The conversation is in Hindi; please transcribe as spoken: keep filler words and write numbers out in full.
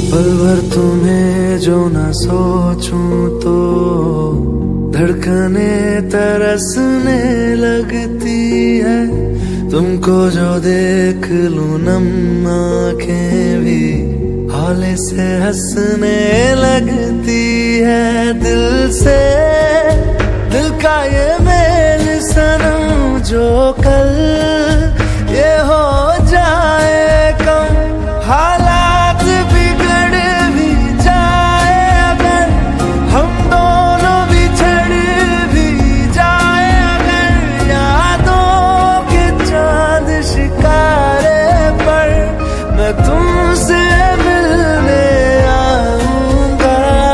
पल भर तुम्हें जो न सोचूं तो धड़कने तरसने लगती है। तुमको जो देख लूं नम आंखें भी हाले से हंसने लगती है। दिल से दिल का ये